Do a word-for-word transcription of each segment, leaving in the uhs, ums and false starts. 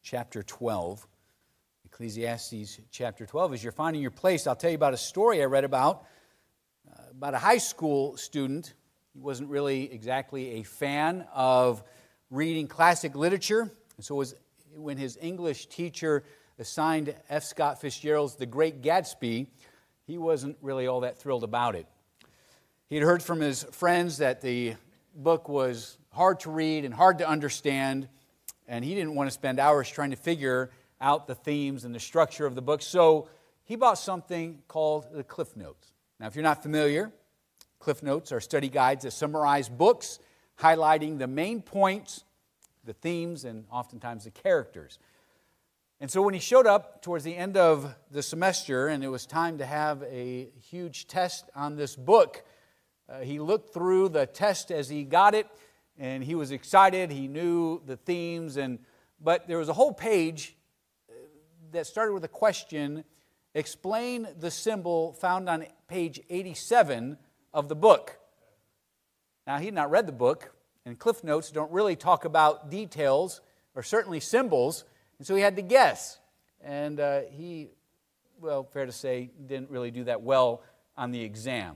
chapter twelve. Ecclesiastes chapter twelve. As you're finding your place, I'll tell you about a story I read about, uh, about a high school student. He wasn't really exactly a fan of reading classic literature, and so it was when his English teacher assigned F. Scott Fitzgerald's The Great Gatsby, he wasn't really all that thrilled about it. He had heard from his friends that the book was hard to read and hard to understand, and he didn't want to spend hours trying to figure out the themes and the structure of the book, so he bought something called the Cliff Notes. Now, if you're not familiar, Cliff Notes are study guides that summarize books, highlighting the main points, the themes, and oftentimes the characters. And so when he showed up towards the end of the semester and it was time to have a huge test on this book, uh, he looked through the test as he got it, and he was excited. He knew the themes, and but there was a whole page that started with a question: explain the symbol found on page eighty-seven of the book. Now, he had not read the book, and Cliff Notes don't really talk about details, or certainly symbols, and so he had to guess. And uh, he, well, fair to say, didn't really do that well on the exam.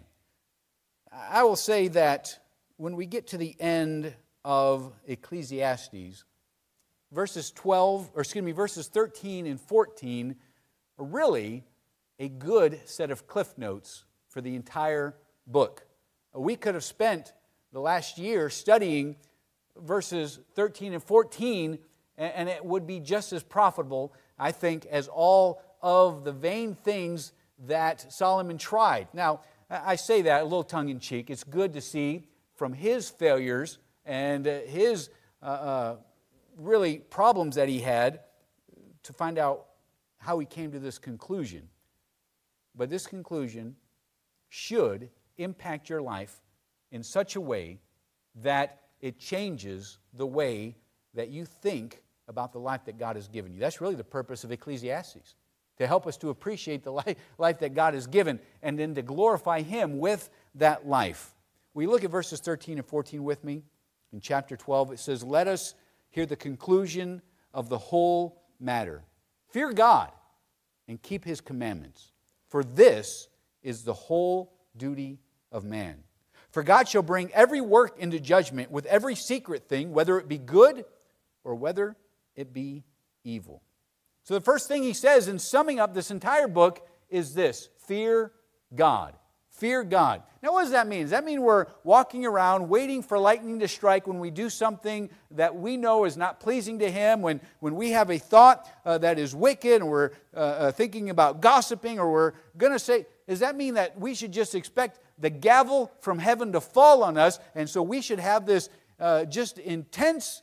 I will say that when we get to the end of Ecclesiastes, verses twelve, or excuse me, verses thirteen and fourteen are really a good set of Cliff Notes for the entire book. We could have spent the last year studying verses thirteen and fourteen, and it would be just as profitable, I think, as all of the vain things that Solomon tried. Now, I say that a little tongue-in-cheek. It's good to see from his failures and his uh, uh, really problems that he had to find out how he came to this conclusion. But this conclusion should impact your life in such a way that it changes the way that you think about the life that God has given you. That's really the purpose of Ecclesiastes, to help us to appreciate the life, life that God has given and then to glorify Him with that life. We look at verses thirteen and fourteen with me. In chapter twelve, it says, "Let us hear the conclusion of the whole matter. Fear God and keep His commandments, for this is the whole duty of man. For God shall bring every work into judgment with every secret thing, whether it be good or whether it be evil." So the first thing he says in summing up this entire book is this: fear God. Fear God. Now, what does that mean? Does that mean we're walking around waiting for lightning to strike when we do something that we know is not pleasing to Him, when, when we have a thought uh, that is wicked, and we're uh, uh, thinking about gossiping, or we're going to say, does that mean that we should just expect the gavel from heaven to fall on us, and so we should have this uh, just intense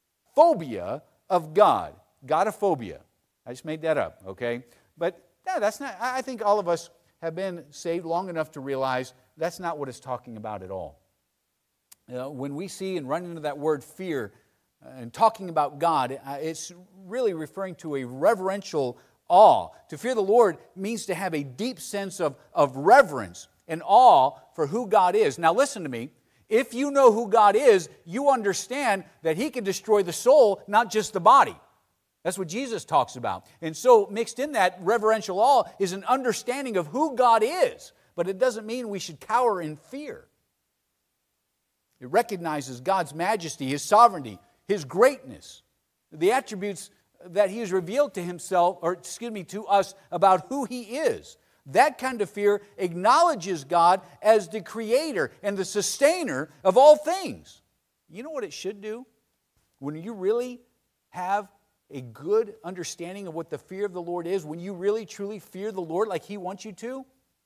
phobia of God? Godophobia. I just made that up, okay? But yeah, that's not, I think all of us have been saved long enough to realize that's not what it's talking about at all. You know, when we see and run into that word fear uh, and talking about God, uh, it's really referring to a reverential awe. To fear the Lord means to have a deep sense of, of reverence and awe for who God is. Now listen to me. If you know who God is, you understand that He can destroy the soul, not just the body. That's what Jesus talks about. And so mixed in that reverential awe is an understanding of who God is. But it doesn't mean we should cower in fear. It recognizes God's majesty, His sovereignty, His greatness, the attributes that He has revealed to Himself, or excuse me, to us about who He is. That kind of fear acknowledges God as the creator and the sustainer of all things. You know what it should do? When you really have a good understanding of what the fear of the Lord is, when you really truly fear the Lord like He wants you to,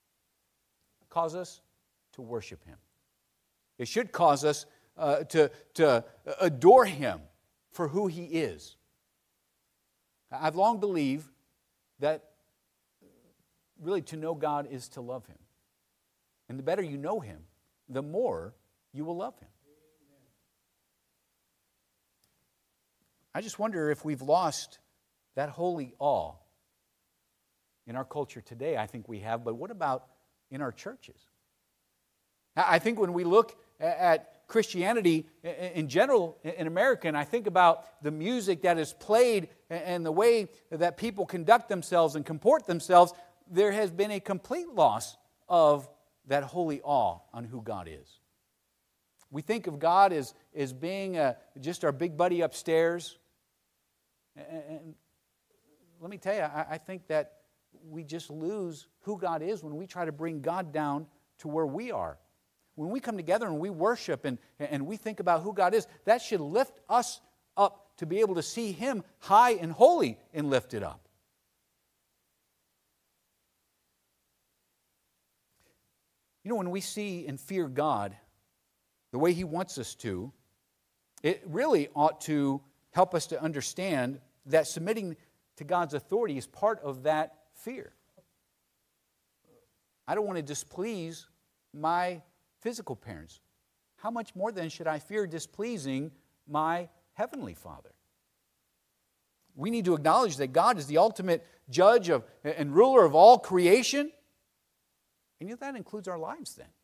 cause us to worship Him. It should cause us uh, to, to adore Him for who He is. I've long believed that really to know God is to love Him. And the better you know Him, the more you will love Him. I just wonder if we've lost that holy awe in our culture today. I think we have, but what about in our churches? I think when we look at Christianity in general in America, and I think about the music that is played and the way that people conduct themselves and comport themselves, there has been a complete loss of that holy awe on who God is. We think of God as, as being a, just our big buddy upstairs. And let me tell you, I, I think that we just lose who God is when we try to bring God down to where we are. When we come together and we worship and, and we think about who God is, that should lift us up to be able to see Him high and holy and lifted up. You know, when we see and fear God the way He wants us to, it really ought to help us to understand that submitting to God's authority is part of that fear. I don't want to displease my physical parents. How much more then should I fear displeasing my Heavenly Father? We need to acknowledge that God is the ultimate judge of, and ruler of all creation, and yet that includes our lives then.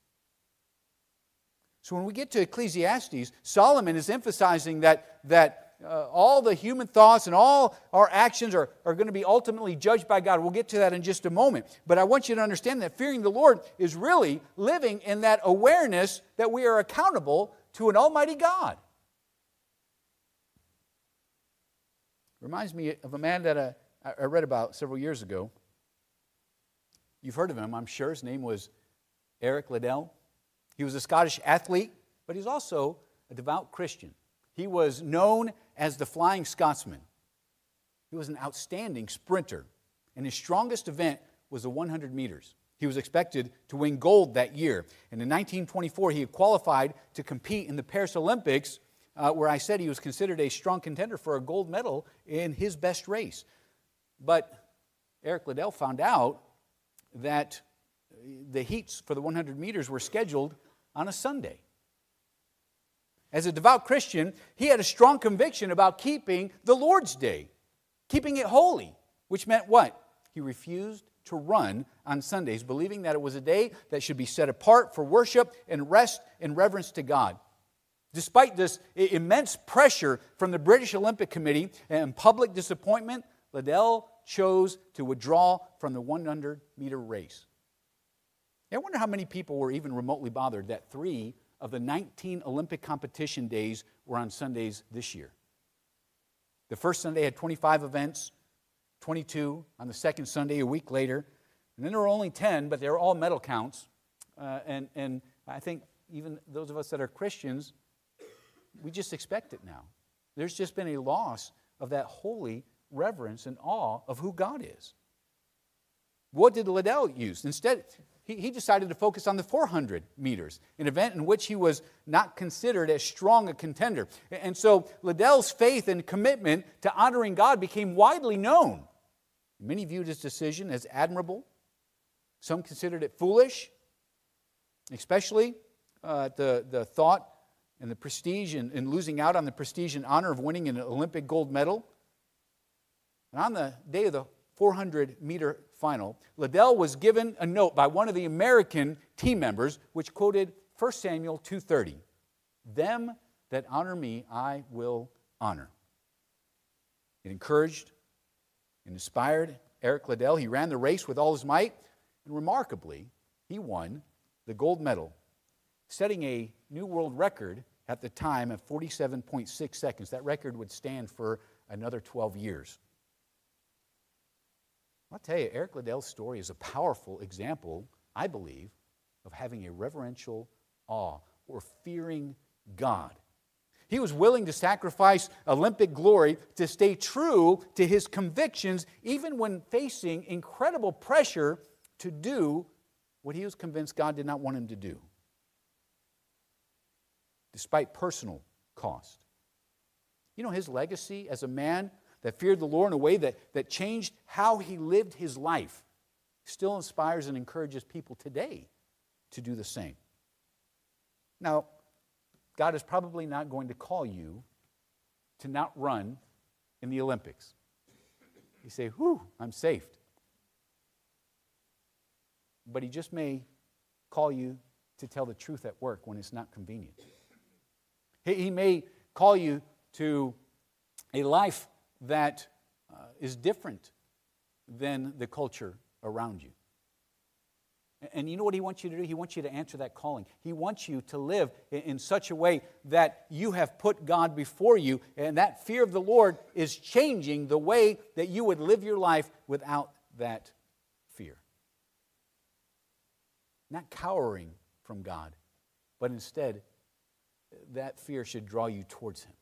So when we get to Ecclesiastes, Solomon is emphasizing that, that uh, all the human thoughts and all our actions are, are going to be ultimately judged by God. We'll get to that in just a moment. But I want you to understand that fearing the Lord is really living in that awareness that we are accountable to an almighty God. Reminds me of a man that I, I read about several years ago. You've heard of him, I'm sure. His name was Eric Liddell. He was a Scottish athlete, but he's also a devout Christian. He was known as the Flying Scotsman. He was an outstanding sprinter, and his strongest event was the one hundred meters. He was expected to win gold that year. And in nineteen twenty-four, he had qualified to compete in the Paris Olympics, uh, where I said he was considered a strong contender for a gold medal in his best race. But Eric Liddell found out that the heats for the one hundred meters were scheduled on a Sunday. As a devout Christian, he had a strong conviction about keeping the Lord's Day, keeping it holy, which meant what? He refused to run on Sundays, believing that it was a day that should be set apart for worship and rest and reverence to God. Despite this immense pressure from the British Olympic Committee and public disappointment, Liddell chose to withdraw from the one hundred meter race. I wonder how many people were even remotely bothered that three of the nineteen Olympic competition days were on Sundays this year. The first Sunday had twenty-five events, twenty-two on the second Sunday a week later, and then there were only ten, but they were all medal counts. Uh, and, and I think even those of us that are Christians, we just expect it now. There's just been a loss of that holy reverence and awe of who God is. What did Liddell use? Instead, he, he decided to focus on the four hundred meters, an event in which he was not considered as strong a contender. And so Liddell's faith and commitment to honoring God became widely known. Many viewed his decision as admirable. Some considered it foolish, especially uh, the, the thought and the prestige in, in losing out on the prestige and honor of winning an Olympic gold medal. And on the day of the four hundred meter final, Liddell was given a note by one of the American team members which quoted First Samuel two thirty. Them that honor me, I will honor. It encouraged and inspired Eric Liddell. He ran the race with all his might, and remarkably, he won the gold medal, setting a new world record at the time of forty-seven point six seconds. That record would stand for another twelve years. I'll tell you, Eric Liddell's story is a powerful example, I believe, of having a reverential awe or fearing God. He was willing to sacrifice Olympic glory to stay true to his convictions, even when facing incredible pressure to do what he was convinced God did not want him to do, despite personal cost. You know, his legacy as a man that feared the Lord in a way that, that changed how he lived his life still inspires and encourages people today to do the same. Now, God is probably not going to call you to not run in the Olympics. You say, whew, I'm saved. But he just may call you to tell the truth at work when it's not convenient. He, he may call you to a life that uh, is different than the culture around you. And you know what He wants you to do? He wants you to answer that calling. He wants you to live in such a way that you have put God before you, and that fear of the Lord is changing the way that you would live your life without that fear. Not cowering from God, but instead, that fear should draw you towards Him.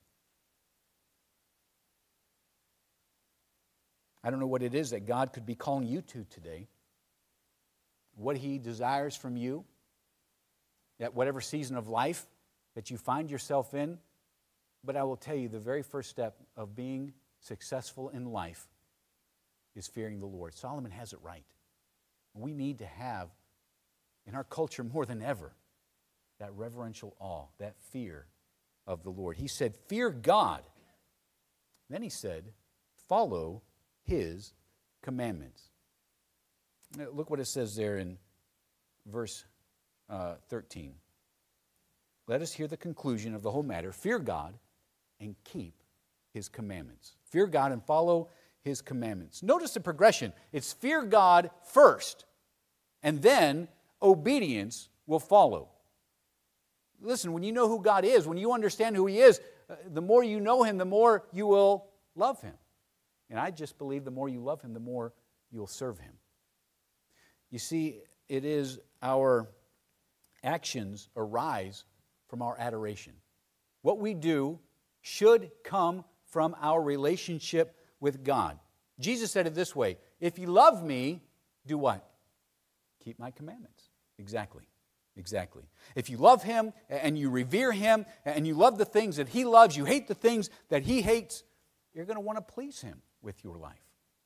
I don't know what it is that God could be calling you to today. What He desires from you, at whatever season of life that you find yourself in. But I will tell you, the very first step of being successful in life is fearing the Lord. Solomon has it right. We need to have, in our culture more than ever, that reverential awe, that fear of the Lord. He said, fear God. Then he said, follow His commandments. Look what it says there in verse uh, thirteen. Let us hear the conclusion of the whole matter. Fear God and keep His commandments. Fear God and follow His commandments. Notice the progression. It's fear God first, and then obedience will follow. Listen, when you know who God is, when you understand who He is, uh, the more you know Him, the more you will love Him. And I just believe the more you love Him, the more you'll serve Him. You see, it is our actions arise from our adoration. What we do should come from our relationship with God. Jesus said it this way, if you love me, do what? Keep my commandments. Exactly. Exactly. If you love Him and you revere Him and you love the things that He loves, you hate the things that He hates, you're going to want to please Him with your life.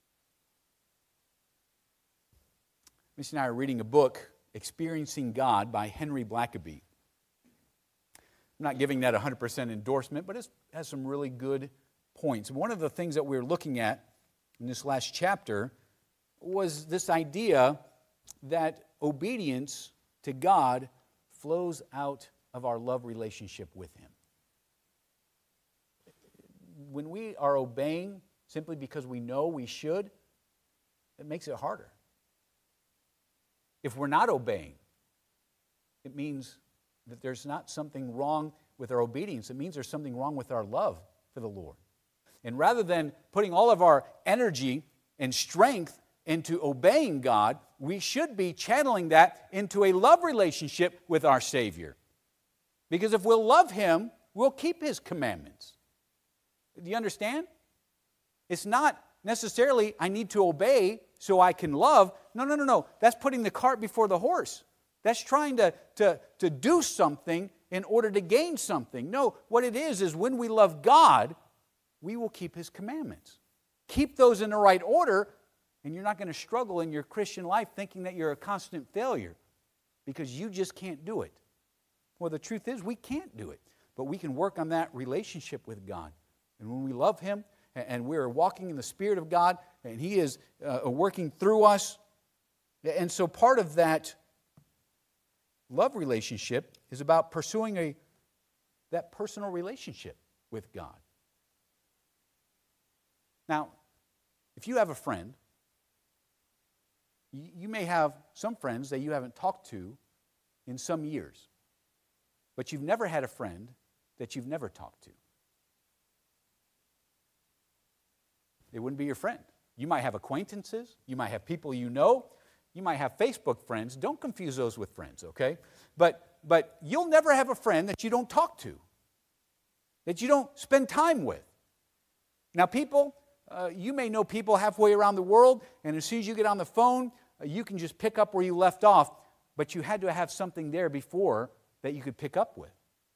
Missy and I are reading a book, Experiencing God by Henry Blackaby. I'm not giving that a one hundred percent endorsement, but it has some really good points. One of the things that we were looking at in this last chapter was this idea that obedience to God flows out of our love relationship with Him. When we are obeying simply because we know we should, it makes it harder. If we're not obeying, it means that there's not something wrong with our obedience. It means there's something wrong with our love for the Lord. And rather than putting all of our energy and strength into obeying God, we should be channeling that into a love relationship with our Savior. Because if we'll love Him, we'll keep His commandments. Do you understand? It's not necessarily I need to obey so I can love. No, no, no, no. That's putting the cart before the horse. That's trying to, to, to do something in order to gain something. No, what it is is when we love God, we will keep His commandments. Keep those in the right order, and you're not going to struggle in your Christian life thinking that you're a constant failure because you just can't do it. Well, the truth is we can't do it, but we can work on that relationship with God. And when we love Him and we're walking in the Spirit of God and He is uh, working through us, and so part of that love relationship is about pursuing a that personal relationship with God. Now, if you have a friend, you may have some friends that you haven't talked to in some years, but you've never had a friend that you've never talked to. They wouldn't be your friend. You might have acquaintances. You might have people you know. You might have Facebook friends. Don't confuse those with friends, okay? But, but you'll never have a friend that you don't talk to, that you don't spend time with. Now, people, uh, you may know people halfway around the world, and as soon as you get on the phone, uh, you can just pick up where you left off, but you had to have something there before that you could pick up with.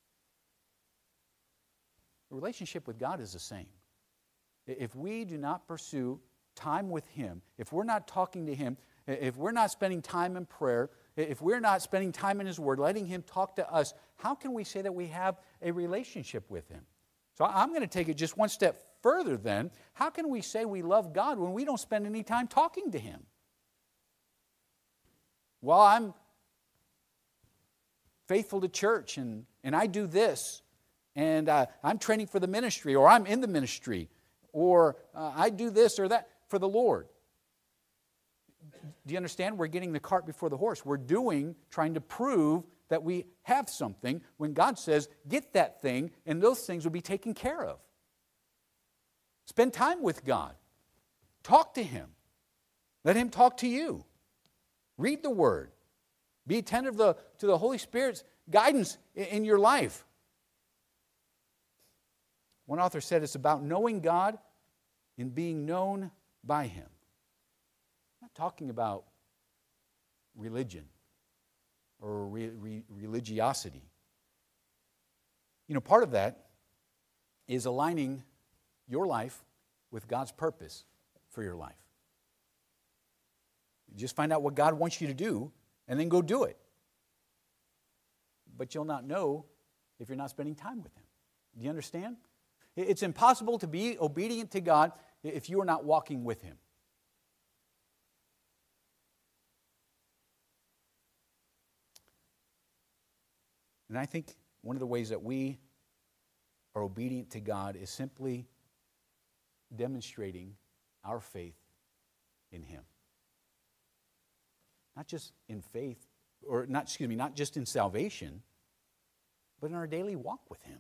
The relationship with God is the same. If we do not pursue time with Him, if we're not talking to Him, if we're not spending time in prayer, if we're not spending time in His Word, letting Him talk to us, how can we say that we have a relationship with Him? So I'm going to take it just one step further then. How can we say we love God when we don't spend any time talking to Him? Well, I'm faithful to church, and, and I do this, and uh, I'm training for the ministry, or I'm in the ministry, or uh, I do this or that for the Lord. Do you understand? We're getting the cart before the horse. We're doing, trying to prove that we have something when God says, get that thing, and those things will be taken care of. Spend time with God. Talk to Him. Let Him talk to you. Read the Word. Be attentive to the, to the Holy Spirit's guidance in, in your life. One author said it's about knowing God and being known by Him. I'm not talking about religion or re, re, religiosity. You know, part of that is aligning your life with God's purpose for your life. You just find out what God wants you to do and then go do it. But you'll not know if you're not spending time with Him. Do you understand? It's impossible to be obedient to God if you are not walking with Him. And I think one of the ways that we are obedient to God is simply demonstrating our faith in Him. Not just in faith, or not, excuse me, not just in salvation, but in our daily walk with Him.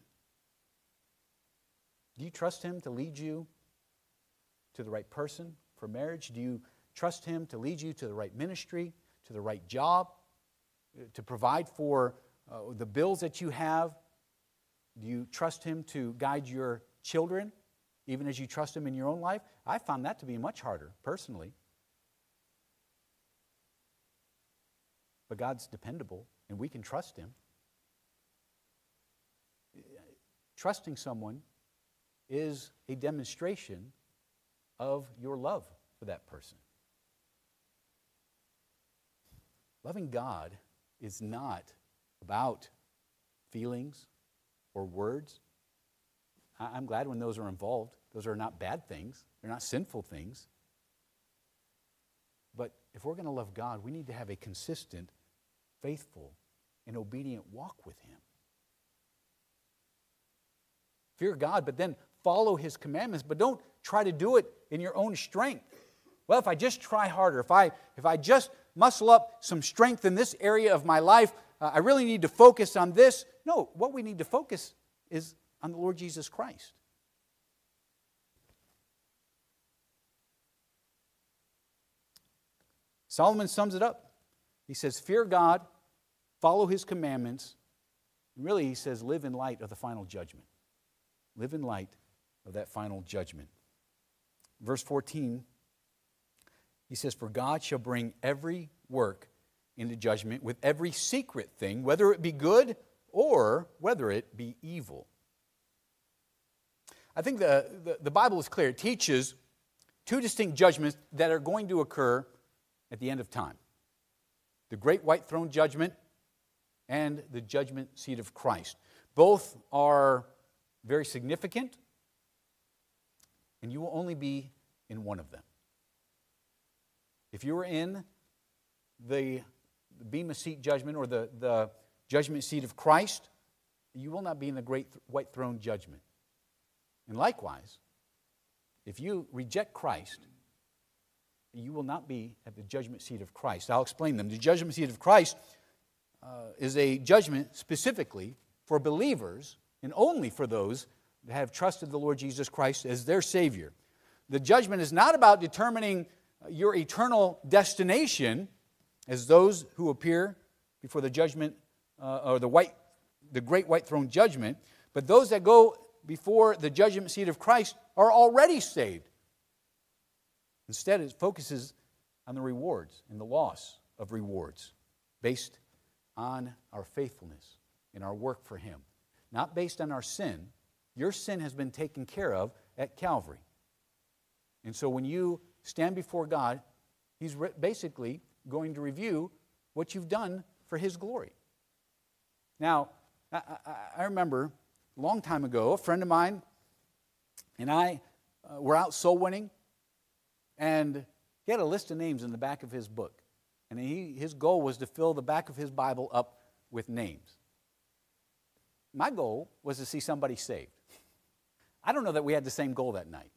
Do you trust Him to lead you to the right person for marriage? Do you trust Him to lead you to the right ministry, to the right job, to provide for uh, the bills that you have? Do you trust Him to guide your children, even as you trust Him in your own life? I found that to be much harder, personally. But God's dependable, and we can trust Him. Trusting someone is a demonstration of your love for that person. Loving God is not about feelings or words. I'm glad when those are involved. Those are not bad things. They're not sinful things. But if we're going to love God, we need to have a consistent, faithful, and obedient walk with Him. Fear God, but then follow His commandments, but don't try to do it in your own strength. Well, if I just try harder, if I, if I just muscle up some strength in this area of my life, uh, I really need to focus on this. No, what we need to focus is on the Lord Jesus Christ. Solomon sums it up. He says, fear God, follow His commandments. And really, he says, live in light of the final judgment. Live in light of that final judgment. Verse fourteen, he says, for God shall bring every work into judgment with every secret thing, whether it be good or whether it be evil. I think the, the, the Bible is clear. It teaches two distinct judgments that are going to occur at the end of time. The great white throne judgment and the judgment seat of Christ. Both are very significant, and you will only be in one of them. If you are in the, the Bema seat judgment or the, the judgment seat of Christ, you will not be in the great white throne judgment. And likewise, if you reject Christ, you will not be at the judgment seat of Christ. I'll explain them. The judgment seat of Christ uh, is a judgment specifically for believers and only for those that have trusted the Lord Jesus Christ as their Savior. The judgment is not about determining your eternal destination as those who appear before the judgment uh, or the white, the great white throne judgment, but those that go before the judgment seat of Christ are already saved. Instead, it focuses on the rewards and the loss of rewards based on our faithfulness and our work for Him. Not based on our sin. Your sin has been taken care of at Calvary. And so when you stand before God, He's basically going to review what you've done for His glory. Now, I, I, I remember a long time ago, a friend of mine and I uh, were out soul winning, and he had a list of names in the back of his book. And he, his goal was to fill the back of his Bible up with names. my goal was to see somebody saved. I don't know that we had the same goal that night.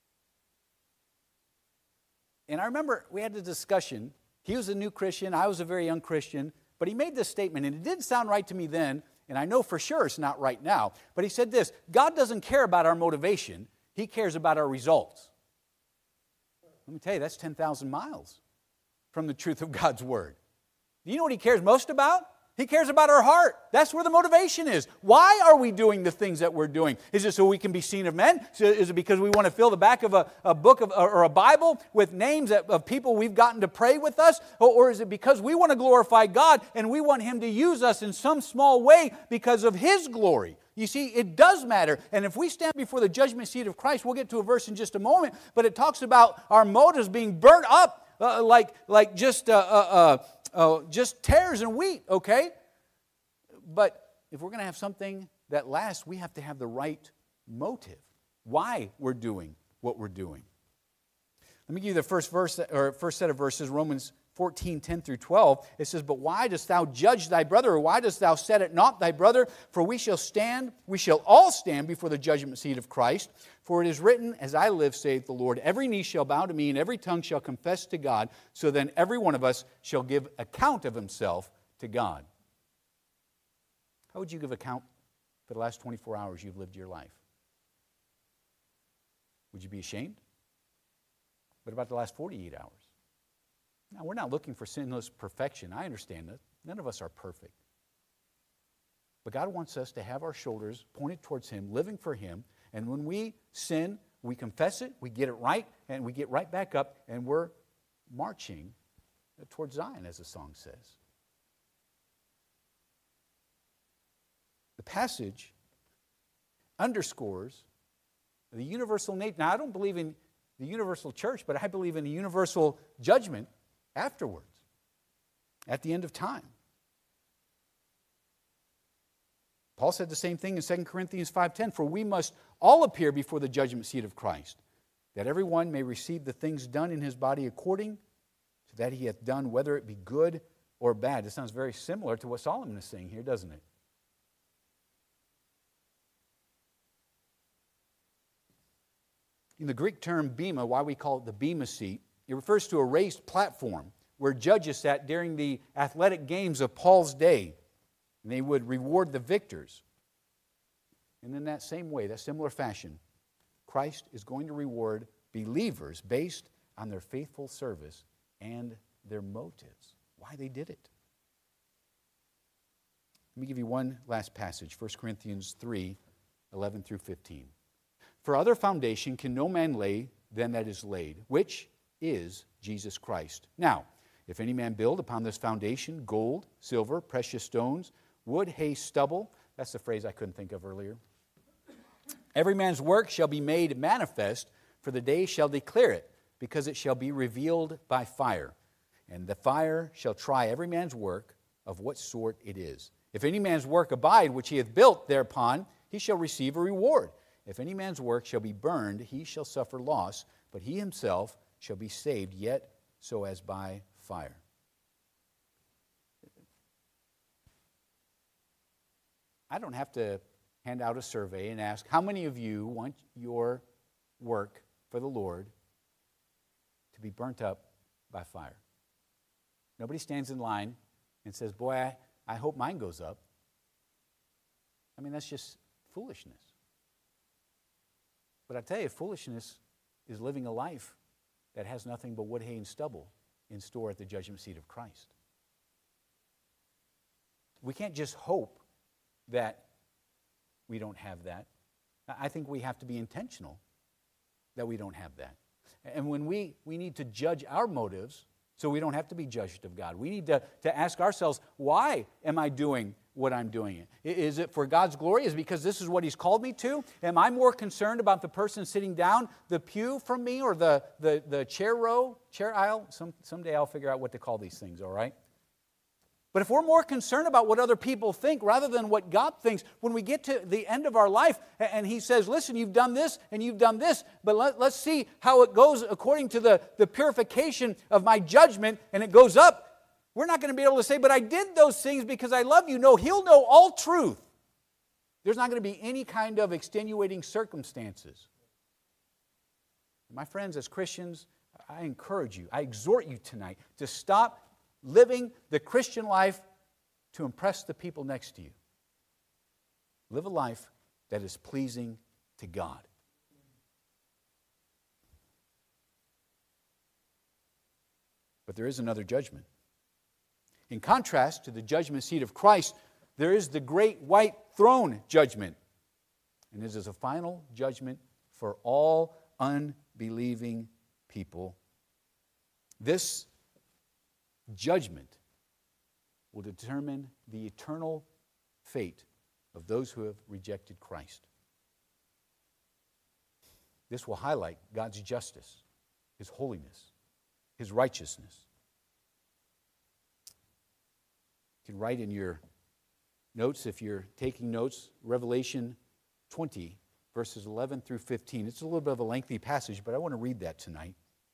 And I remember we had a discussion. He was a new Christian. I was a very young Christian. But he made this statement, and it didn't sound right to me then, and I know for sure it's not right now. But he said this: God doesn't care about our motivation. He cares about our results. Let me tell you, that's ten thousand miles from the truth of God's Word. Do you know what He cares most about? He cares about our heart. That's where the motivation is. Why are we doing the things that we're doing? Is it so we can be seen of men? Is it because we want to fill the back of a, a book of, or a Bible with names of people we've gotten to pray with us? Or, or is it because we want to glorify God and we want Him to use us in some small way because of His glory? You see, it does matter. And if we stand before the judgment seat of Christ, we'll get to a verse in just a moment, but it talks about our motives being burnt up uh, like, like just... Uh, uh, uh, Oh, just tares and wheat, okay? But if we're going to have something that lasts, we have to have the right motive. Why we're doing what we're doing. Let me give you the first verse, or first set of verses, Romans fourteen, ten through twelve. It says, "But why dost thou judge thy brother, or why dost thou set at naught thy brother? For we shall stand, we shall all stand before the judgment seat of Christ. For it is written, As I live, saith the Lord, every knee shall bow to me, and every tongue shall confess to God. So then every one of us shall give account of himself to God." How would you give account for the last twenty-four hours you've lived your life? Would you be ashamed? What about the last forty-eight hours? Now, we're not looking for sinless perfection. I understand that. None of us are perfect. But God wants us to have our shoulders pointed towards Him, living for Him. And when we sin, we confess it, we get it right, and we get right back up, and we're marching towards Zion, as the song says. The passage underscores the universal nature. Now, I don't believe in the universal church, but I believe in the universal judgment afterwards, at the end of time. Paul said the same thing in Second Corinthians five ten, "For we must all appear before the judgment seat of Christ, that everyone may receive the things done in his body according to that he hath done, whether it be good or bad." This sounds very similar to what Solomon is saying here, doesn't it? In the Greek term bema, why we call it the bema seat, it refers to a raised platform where judges sat during the athletic games of Paul's day, and they would reward the victors. And in that same way, that similar fashion, Christ is going to reward believers based on their faithful service and their motives, why they did it. Let me give you one last passage, First Corinthians three, eleven through fifteen. "For other foundation can no man lay than that is laid, which is Jesus Christ. Now, if any man build upon this foundation gold, silver, precious stones, wood, hay, stubble," that's the phrase I couldn't think of earlier, "every man's work shall be made manifest, for the day shall declare it, because it shall be revealed by fire. And the fire shall try every man's work of what sort it is. If any man's work abide, which he hath built thereupon, he shall receive a reward. If any man's work shall be burned, he shall suffer loss, but he himself shall be saved, yet so as by fire." I don't have to hand out a survey and ask, how many of you want your work for the Lord to be burnt up by fire? Nobody stands in line and says, "Boy, I, I hope mine goes up." I mean, that's just foolishness. But I tell you, foolishness is living a life that has nothing but wood, hay, and stubble in store at the judgment seat of Christ. We can't just hope that we don't have that. I think we have to be intentional that we don't have that. And when we, we need to judge our motives so we don't have to be judged of God. We need to, to ask ourselves, why am I doing what I'm doing? Is it for God's glory? Is it because this is what He's called me to? Am I more concerned about the person sitting down the pew from me or the, the, the chair row, chair aisle? Some, someday I'll figure out what to call these things, all right? But if we're more concerned about what other people think rather than what God thinks, when we get to the end of our life and He says, "Listen, you've done this and you've done this, but let, let's see how it goes according to the, the purification of my judgment," and it goes up, we're not going to be able to say, "But I did those things because I love you." No, He'll know all truth. There's not going to be any kind of extenuating circumstances. My friends, as Christians, I encourage you, I exhort you tonight to stop living the Christian life to impress the people next to you. Live a life that is pleasing to God. But there is another judgment. In contrast to the judgment seat of Christ, there is the great white throne judgment. And this is a final judgment for all unbelieving people. This judgment will determine the eternal fate of those who have rejected Christ. This will highlight God's justice, His holiness, His righteousness. You can write in your notes, if you're taking notes, Revelation twenty, verses eleven through fifteen. It's a little bit of a lengthy passage, but I want to read that tonight.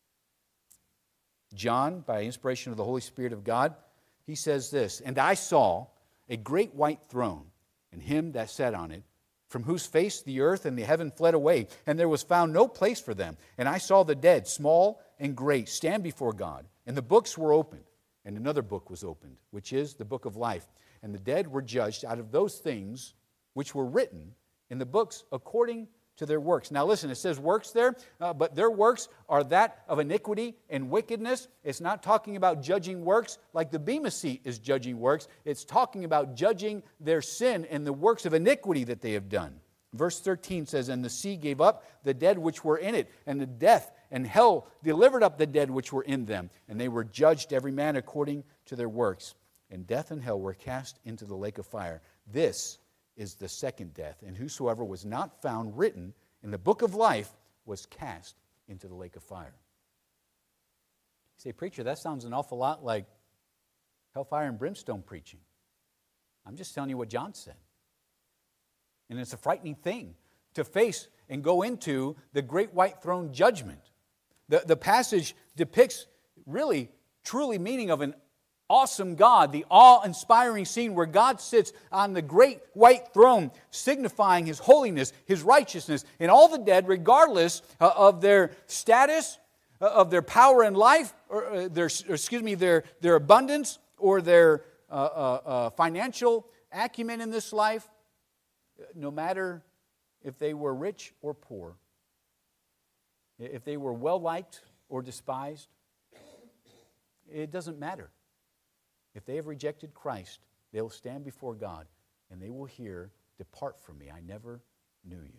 John, by inspiration of the Holy Spirit of God, he says this, "And I saw a great white throne, and him that sat on it, from whose face the earth and the heaven fled away, and there was found no place for them. And I saw the dead, small and great, stand before God, and the books were opened. And another book was opened, which is the book of life. And the dead were judged out of those things which were written in the books according to their works." Now listen, it says works there, uh, but their works are that of iniquity and wickedness. It's not talking about judging works like the Bema seat is judging works. It's talking about judging their sin and the works of iniquity that they have done. Verse thirteen says, "And the sea gave up the dead which were in it, and the death and hell delivered up the dead which were in them. And they were judged every man according to their works. And death and hell were cast into the lake of fire. This is the second death. And whosoever was not found written in the book of life was cast into the lake of fire." You say, "Preacher, that sounds an awful lot like hellfire and brimstone preaching." I'm just telling you what John said. And it's a frightening thing to face and go into the great white throne judgment. The, the passage depicts really, truly meaning of an awesome God, the awe-inspiring scene where God sits on the great white throne, signifying His holiness, His righteousness, and all the dead, regardless uh, of their status, uh, of their power in life, or uh, their, or excuse me, their, their abundance, or their uh, uh, uh, financial acumen in this life, no matter if they were rich or poor, if they were well-liked or despised, it doesn't matter. If they have rejected Christ, they will stand before God and they will hear, "Depart from me, I never knew you."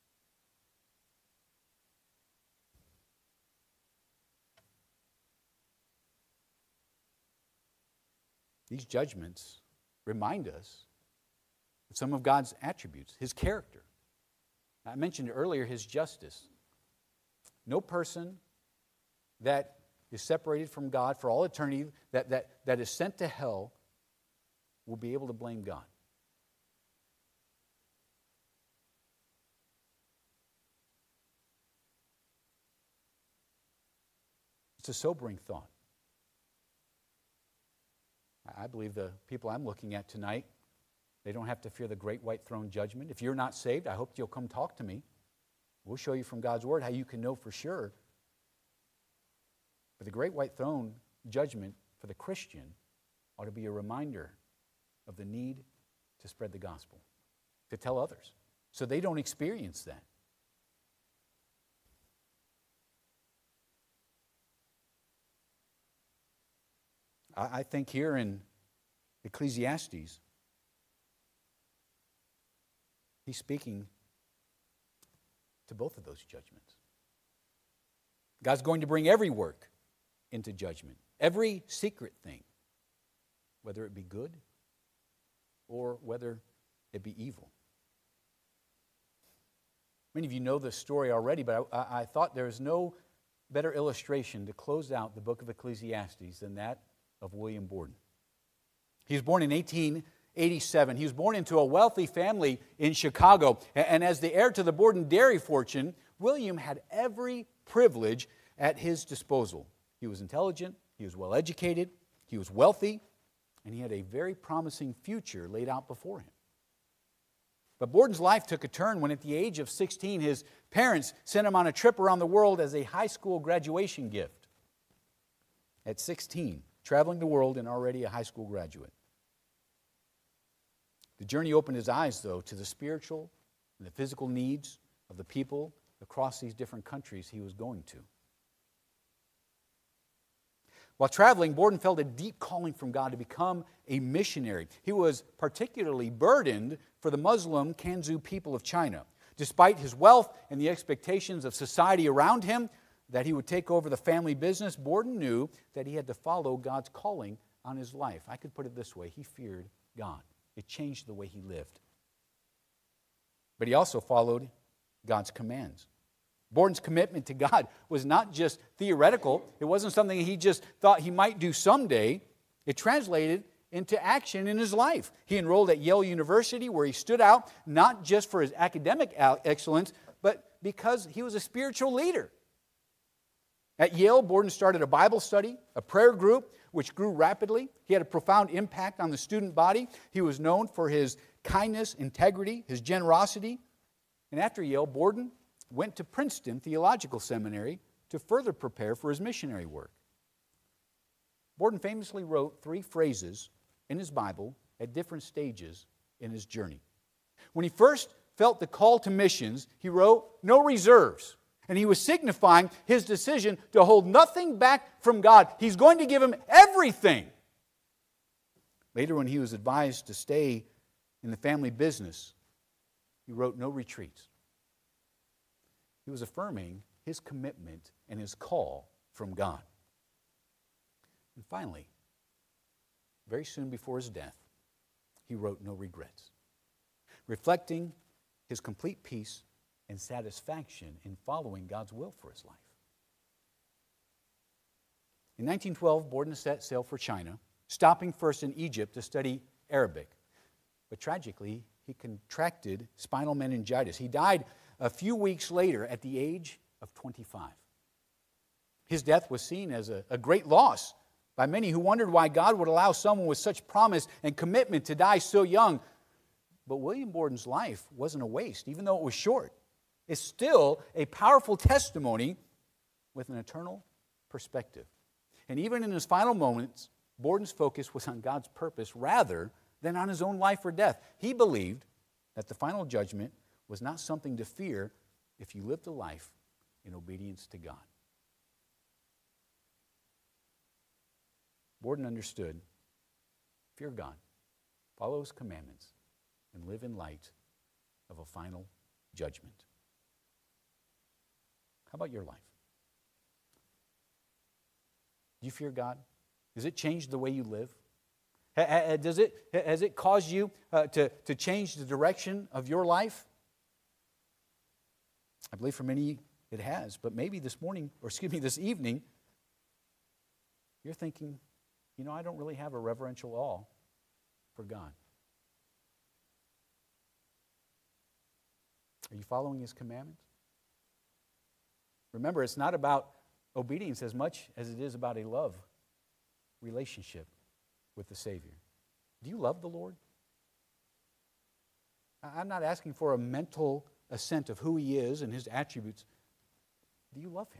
These judgments remind us of some of God's attributes, His character. I mentioned earlier His justice. No person that is separated from God for all eternity, that, that, that is sent to hell, will be able to blame God. It's a sobering thought. I believe the people I'm looking at tonight, they don't have to fear the great white throne judgment. If you're not saved, I hope you'll come talk to me. We'll show you from God's Word how you can know for sure. But the great white throne judgment for the Christian ought to be a reminder of the need to spread the gospel, to tell others, so they don't experience that. I, I think here in Ecclesiastes, he's speaking to both of those judgments. God's going to bring every work into judgment, every secret thing, whether it be good or whether it be evil. Many of you know this story already, but I, I thought there is no better illustration to close out the book of Ecclesiastes than that of William Borden. He was born in eighteen eighty-seven. He was born into a wealthy family in Chicago. And as the heir to the Borden dairy fortune, William had every privilege at his disposal. He was intelligent, he was well educated, he was wealthy, and he had a very promising future laid out before him. But Borden's life took a turn when at the age of sixteen, his parents sent him on a trip around the world as a high school graduation gift. At sixteen, traveling the world and already a high school graduate. The journey opened his eyes, though, to the spiritual and the physical needs of the people across these different countries he was going to. While traveling, Borden felt a deep calling from God to become a missionary. He was particularly burdened for the Muslim Kanzu people of China. Despite his wealth and the expectations of society around him that he would take over the family business, Borden knew that he had to follow God's calling on his life. I could put it this way: he feared God. It changed the way he lived. But he also followed God's commands. Borden's commitment to God was not just theoretical. It wasn't something he just thought he might do someday. It translated into action in his life. He enrolled at Yale University, where he stood out not just for his academic excellence, but because he was a spiritual leader. At Yale, Borden started a Bible study, a prayer group, which grew rapidly. He had a profound impact on the student body. He was known for his kindness, integrity, his generosity. And after Yale, Borden went to Princeton Theological Seminary to further prepare for his missionary work. Borden famously wrote three phrases in his Bible at different stages in his journey. When he first felt the call to missions, he wrote, "No reserves." And he was signifying his decision to hold nothing back from God. He's going to give him everything. Later, when he was advised to stay in the family business, he wrote, "No retreats." He was affirming his commitment and his call from God. And finally, very soon before his death, he wrote, "No regrets," reflecting his complete peace and satisfaction in following God's will for his life. In nineteen twelve, Borden set sail for China, stopping first in Egypt to study Arabic. But tragically, he contracted spinal meningitis. He died a few weeks later at the age of twenty-five. His death was seen as a, a great loss by many who wondered why God would allow someone with such promise and commitment to die so young. But William Borden's life wasn't a waste, even though it was short. It's still a powerful testimony with an eternal perspective. And even in his final moments, Borden's focus was on God's purpose rather than on his own life or death. He believed that the final judgment was not something to fear if you lived a life in obedience to God. Borden understood, fear God, follow his commandments, and live in light of a final judgment. How about your life? Do you fear God? Has it changed the way you live? Does it, has it caused you uh, to, to change the direction of your life? I believe for many it has, but maybe this morning, or excuse me, this evening, you're thinking, you know, I don't really have a reverential awe for God. Are you following his commandments? Remember, it's not about obedience as much as it is about a love relationship with the Savior. Do you love the Lord? I'm not asking for a mental assent of who he is and his attributes. Do you love him?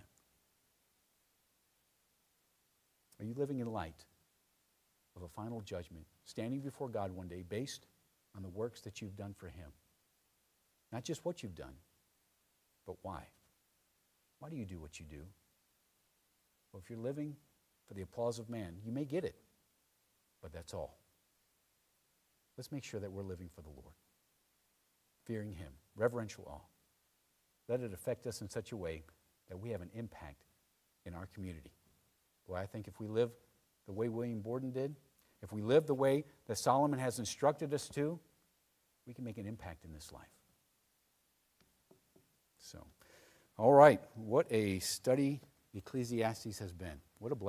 Are you living in light of a final judgment, standing before God one day based on the works that you've done for him? Not just what you've done, but why. Why do you do what you do? Well, if you're living for the applause of man, you may get it, but that's all. Let's make sure that we're living for the Lord, fearing him, reverential awe. Let it affect us in such a way that we have an impact in our community. Boy, I think if we live the way William Borden did, if we live the way that Solomon has instructed us to, we can make an impact in this life. So, all right, what a study Ecclesiastes has been. What a blessing.